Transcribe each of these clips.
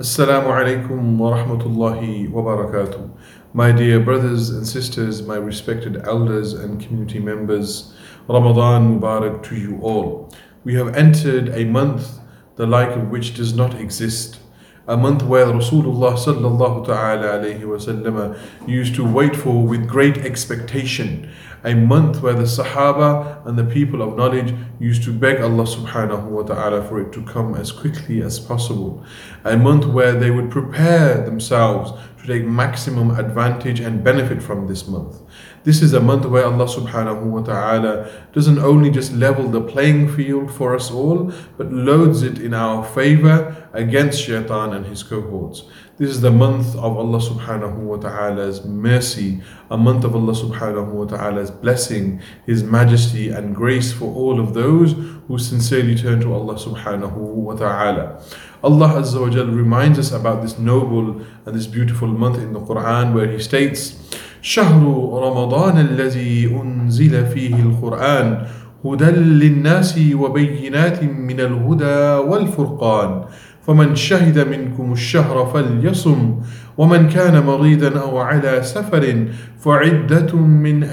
Assalamu alaikum wa rahmatullahi wa barakatuh. My dear brothers and sisters, my respected elders and community members, Ramadan Mubarak to you all. We have entered a month the like of which does not exist. A month where Rasulullah sallallahu ta'ala alayhi wa sallam used to wait for with great expectation. A month where the Sahaba and the people of knowledge used to beg Allah subhanahu wa ta'ala for it to come as quickly as possible. A month where they would prepare themselves to take maximum advantage and benefit from this month. This is a month where Allah subhanahu wa ta'ala doesn't only just level the playing field for us all, but loads it in our favor against shaitan and his cohorts. This is the month of Allah subhanahu wa ta'ala's mercy, a month of Allah subhanahu wa ta'ala's blessing, His majesty and grace for all of those who sincerely turn to Allah subhanahu wa ta'ala. Allah Azza wa Jal reminds us about this noble and this beautiful month in the Quran, where He states, شهر رمضان الذي أنزل فيه القرآن هدى للناس وبينات من الهدى والفرقان فمن شهد منكم الشهر فليصم ومن كان مريضا أو على سفر فعدة من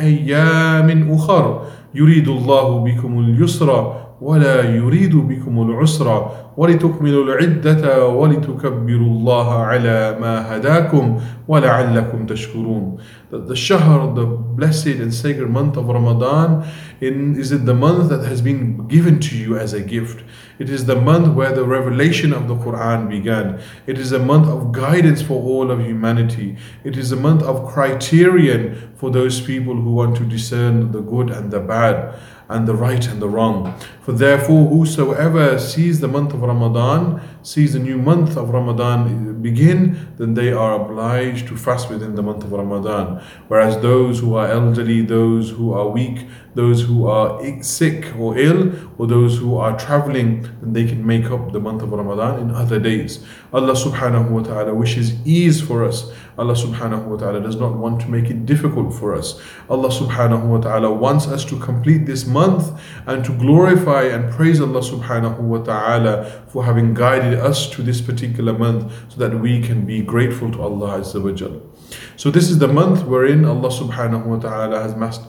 أيام أخر يريد الله بكم اليسر ولا يريد بكم العسر ولتكملوا العدة ولتكبروا الله على ما هداكم ولعلكم تشكرون. That the Shahr, the blessed and sacred month of Ramadan, is it the month that has been given to you as a gift. It is the month where the revelation of the Quran began. It is a month of guidance for all of humanity. It is a month of criterion for those people who want to discern the good and the bad, and the right and the wrong. For therefore, whosoever sees the month of Ramadan, sees the new month of Ramadan begin, then they are obliged to fast within the month of Ramadan. Whereas those who are elderly, those who are weak, those who are sick or ill, or those who are traveling, then they can make up the month of Ramadan in other days. Allah subhanahu wa ta'ala wishes ease for us. Allah subhanahu wa ta'ala does not want to make it difficult for us. Allah subhanahu wa ta'ala wants us to complete this month and to glorify and praise Allah subhanahu wa ta'ala for having guided us to this particular month, so that we can be grateful to Allah Azza wa Jal. So this is the month wherein Allah subhanahu wa ta'ala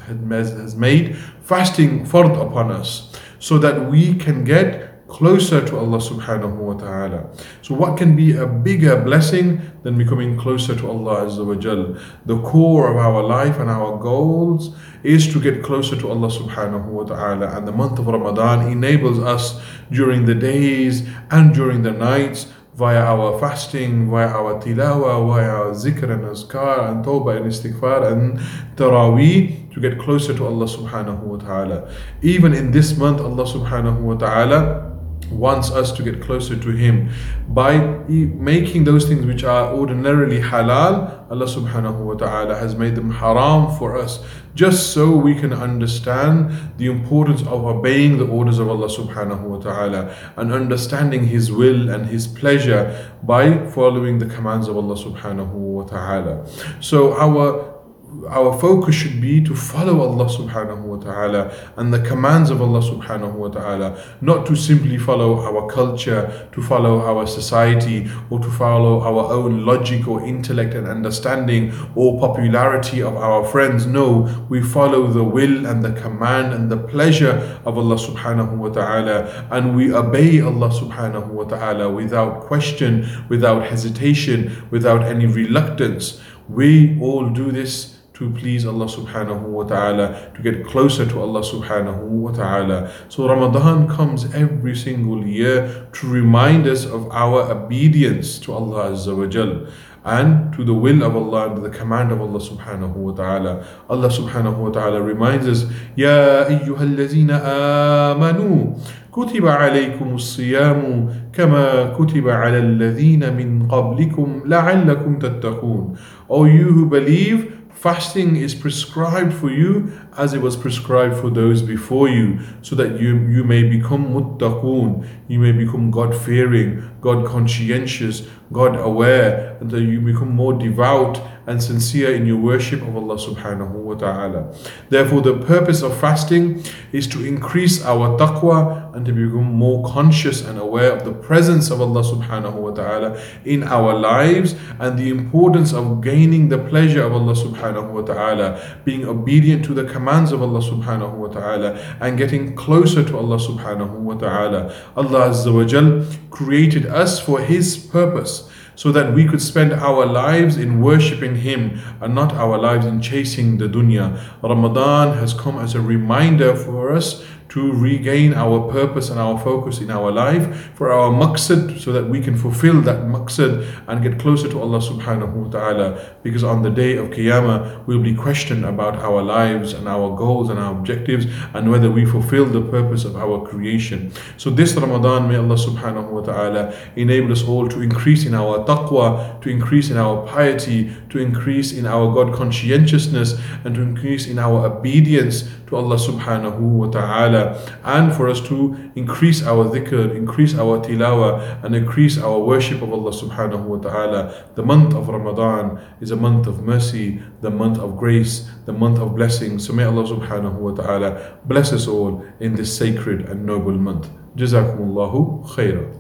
has made fasting fard upon us, so that we can get closer to Allah subhanahu wa ta'ala. So what can be a bigger blessing than becoming closer to Allah Azza wa Jal? The core of our life and our goals is to get closer to Allah subhanahu wa ta'ala, and the month of Ramadan enables us during the days and during the nights, via our fasting, via our tilawah, via our zikr and azkar and tawbah and istighfar and taraweeh, to get closer to Allah subhanahu wa ta'ala. Even in this month, Allah subhanahu wa ta'ala wants us to get closer to Him by making those things which are ordinarily halal. Allah subhanahu wa ta'ala has made them haram for us, just so we can understand the importance of obeying the orders of Allah subhanahu wa ta'ala and understanding His will and His pleasure by following the commands of Allah subhanahu wa ta'ala. So our focus should be to follow Allah subhanahu wa ta'ala and the commands of Allah subhanahu wa ta'ala, not to simply follow our culture, to follow our society, or to follow our own logic or intellect and understanding or popularity of our friends. No, we follow the will and the command and the pleasure of Allah subhanahu wa ta'ala, and we obey Allah subhanahu wa ta'ala without question, without hesitation, without any reluctance. We all do this to please Allah subhanahu wa ta'ala, to get closer to Allah subhanahu wa ta'ala. So Ramadan comes every single year to remind us of our obedience to Allah Azza wa Jal and to the will of Allah and the command of Allah subhanahu wa ta'ala. Allah subhanahu wa ta'ala reminds us, Ya ayyuhallazina amanu كتب عليكم الصيام كما كتب على الذين من قبلكم لعلكم تتقون. O you who believe, fasting is prescribed for you as it was prescribed for those before you, so that you may become muttaqun, you may become God-fearing, God-conscientious, God-aware, and that you become more devout and sincere in your worship of Allah subhanahu wa ta'ala. Therefore, the purpose of fasting is to increase our taqwa and to become more conscious and aware of the presence of Allah subhanahu wa ta'ala in our lives, and the importance of gaining the pleasure of Allah subhanahu wa ta'ala, being obedient to the commands of Allah subhanahu wa ta'ala, and getting closer to Allah subhanahu wa ta'ala. Allah Azza wa Jal created us for His purpose, so that we could spend our lives in worshipping Him and not our lives in chasing the dunya. Ramadan has come as a reminder for us to regain our purpose and our focus in our life, for our maqsad, so that we can fulfill that maqsad and get closer to Allah subhanahu wa ta'ala. Because on the day of Qiyamah, we'll be questioned about our lives and our goals and our objectives, and whether we fulfill the purpose of our creation. So this Ramadan, may Allah subhanahu wa ta'ala enable us all to increase in our taqwa, to increase in our piety, to increase in our God conscientiousness, and to increase in our obedience to Allah subhanahu wa ta'ala, and for us to increase our dhikr, increase our tilawa, and increase our worship of Allah subhanahu wa ta'ala. The month of Ramadan is a month of mercy, the month of grace, the month of blessings. So may Allah subhanahu wa ta'ala bless us all in this sacred and noble month. Jazakumullahu khairah.